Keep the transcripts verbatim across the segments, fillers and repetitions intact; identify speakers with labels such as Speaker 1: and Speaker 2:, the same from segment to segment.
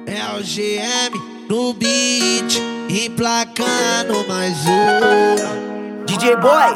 Speaker 1: É o G M no beat, emplacando mais um
Speaker 2: D J Boy.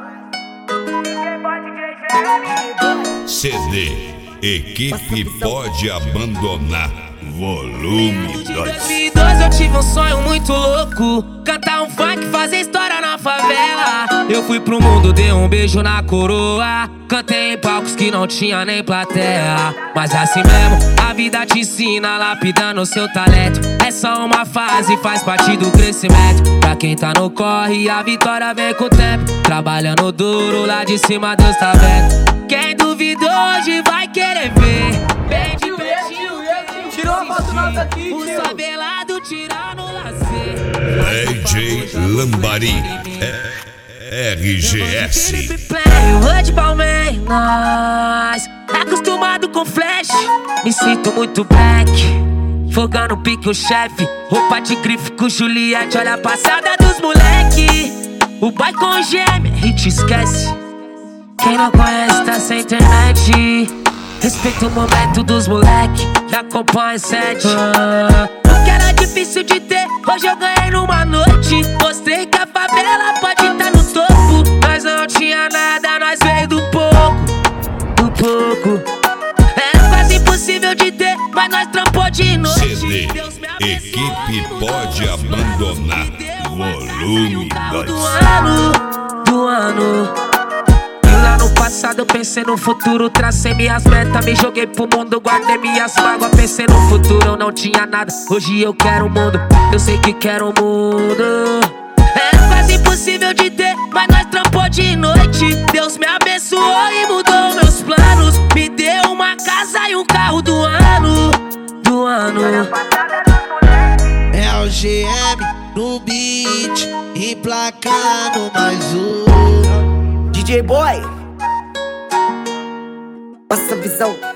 Speaker 3: C D Equipe Pode Abandonar Volume dois.
Speaker 4: Em dois mil e doze eu tive um sonho muito louco, cantar um funk, fazer história na favela. Eu fui pro mundo, dei um beijo na coroa, cantei em palcos que não tinha nem plateia. Mas assim mesmo, a vida te ensina, lapidando o seu talento. É só uma fase, faz parte do crescimento. Pra quem tá no corre, a vitória vem com o tempo. Trabalhando duro, lá de cima Deus tá vendo. Quem duvidou hoje vai querer ver. Bem de pertinho,
Speaker 2: Tirou a foto nossa aqui,
Speaker 4: o
Speaker 2: tio.
Speaker 4: sabelado tirando o lazer.
Speaker 3: D J Lambari R G S.
Speaker 4: Hoje Palmeiras, nós acostumado com flash, me sinto muito black. Fogando pique o chefe, roupa de grife com Juliette. Olha a passada dos moleque, o boy com gêmea, a gente esquece. Quem não conhece tá sem internet. Respeita o momento dos moleque, já acompanha sete. Ah, o que era difícil de ter, hoje eu ganhei numa noite. Mostrei que a favela pode estar no topo. Nós não tinha nada, nós veio do pouco, do pouco. Era quase impossível de ter, mas nós trampou de noite.
Speaker 3: C D Equipe Pode Abandonar Volume dois.
Speaker 4: Do ano, do ano. No passado eu pensei no futuro, tracei minhas metas, me joguei pro mundo, guardei minhas mágoas, pensei no futuro, eu não tinha nada, hoje eu quero o mundo, eu sei que quero o mundo. Era quase impossível de ter, mas nós trampou de noite. Deus me abençoou e mudou meus planos, me deu uma casa e um carro do ano, do ano.
Speaker 1: É o G M no beat, emplacando mais um
Speaker 2: D J Boy. Nossa visão.